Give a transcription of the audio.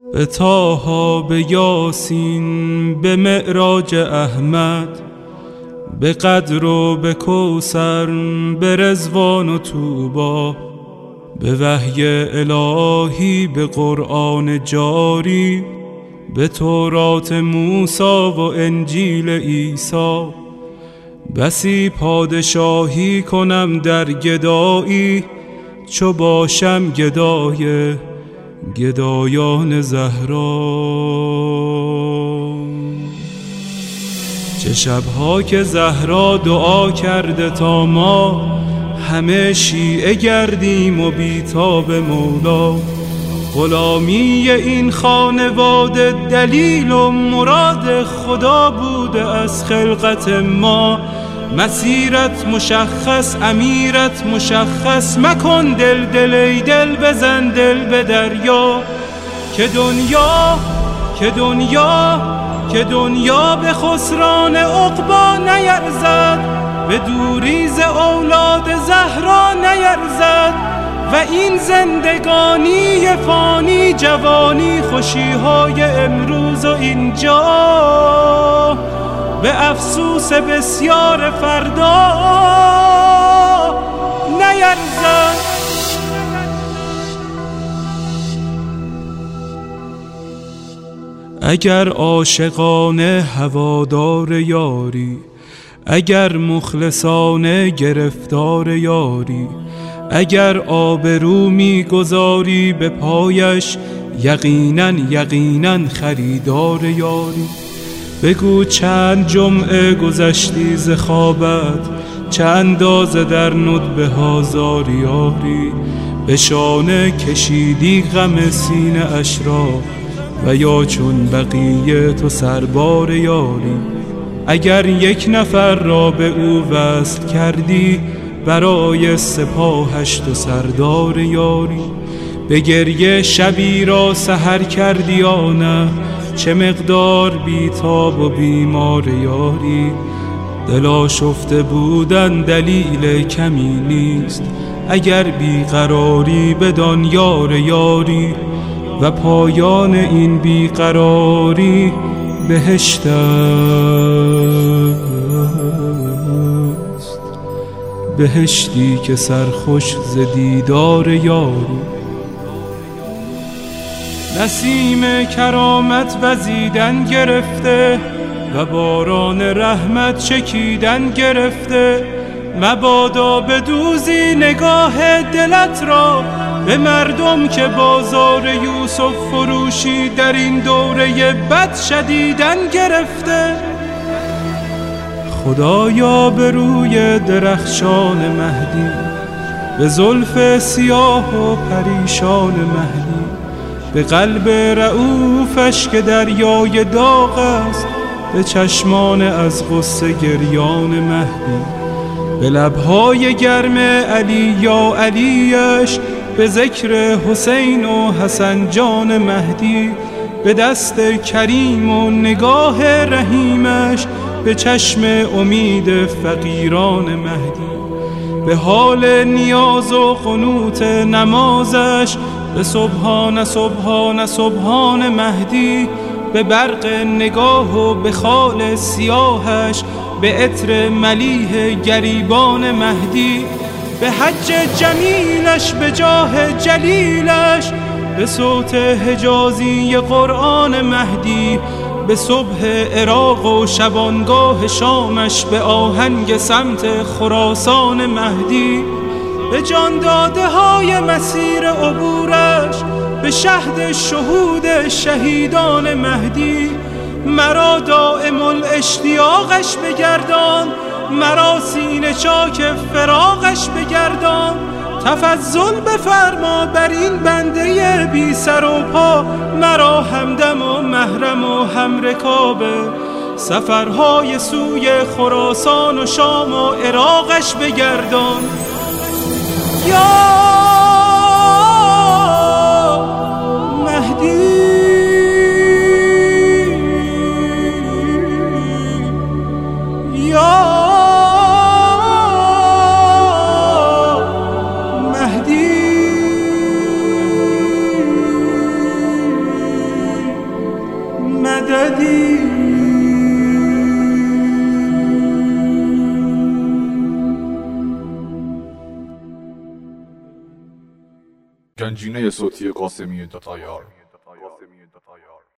به طه، به یاسین، به معراج احمد، به قدر و به کوثر، به رضوان و طوبی، به وحی الهی، به قرآن جاری، به تورات موسی و انجیل عیسی. بسی پادشاهی کنم در گدایی، چو باشم گدای گدایان زهرا. چه شبها که زهرا دعا کرده تا ما همه شیعه گردیم و بیتاب مولا. غلامی این خانواده دلیل و مراد خدا بوده از خلقت ما. مسیرت مشخص، امیرت مشخص، مکن دل ای دل، بزن دل به دریا. که دنیا به خسران عقبی نیرزد، به دوری ز اولاد زهرا نیرزد. و این زندگانی فانی، جوانی خوشیهای امروز و اینجا، به افسوس بسیار فردا نیرزد. اگر عاشقانه هوادار یاری، اگر مخلصانه گرفتار یاری، اگر آبرو می‌گذاری به پایش، یقیناً خریدار یاری. بگو چند جمعه گذشتی ز خوابت، چه اندازه در ندبه ها زاری یاری. به شانه کشیدی غم سینه اش را، و یا چون بقیه تو سربار یاری. اگر یک نفر را به او وصل کردی، برای سپاهش تو سردار یاری. به گریه شبی را سحر کردی یا نه، چه مقدار بیتاب و بیمار یاری. دل آشفته بودن دلیل کمی نیست، اگر بیقراری بدان یار یاری. و پایان این بیقراری بهشت است، بهشتی که سرخوش ز دیدار یاری. نسیم کرامت وزیدن گرفته، و باران رحمت چکیدن گرفته. مبادا بدوزی نگاه دلت را به مردم که بازار یوسف فروشی در این دوره بد شدیدن گرفته. خدایا به روی درخشان مهدی، به زلف سیاه و پریشان مهدی، به قلب رؤوفش که دریای داغ است، به چشمان از غصه گریان مهدی، به لبهای گرم علی یا علیش، به ذکر حسین و حسن جان مهدی، به دست کریم و نگاه رحیمش، به چشم امید فقیران مهدی، به حال نیاز و قنوت نمازش، به سبحان سبحان سبحان مهدی، به برق نگاه و به خال سیاهش، به عطر ملیح گریبان مهدی، به حج جمیلش، به جاه جلیلش، به صوت حجازی قرآن مهدی، به صبح عراق و شبانگاه شامش، به آهنگ سمت خراسان مهدی، به جان داده های مسیر عبورش، به شهد شهود شهیدان مهدی. مرا دائم الاشتیاقش بگردان، مرا سینه چاک فراقش بگردان. تفضل بفرما بر این بنده بی سر و پا، مرا همدم و محرم و همرکاب سفرهای سوی خراسان و شام و عراقش بگردان. یا مهدی، یا مهدی. مددی. گنجینه صوتی قاسمی دو تایار.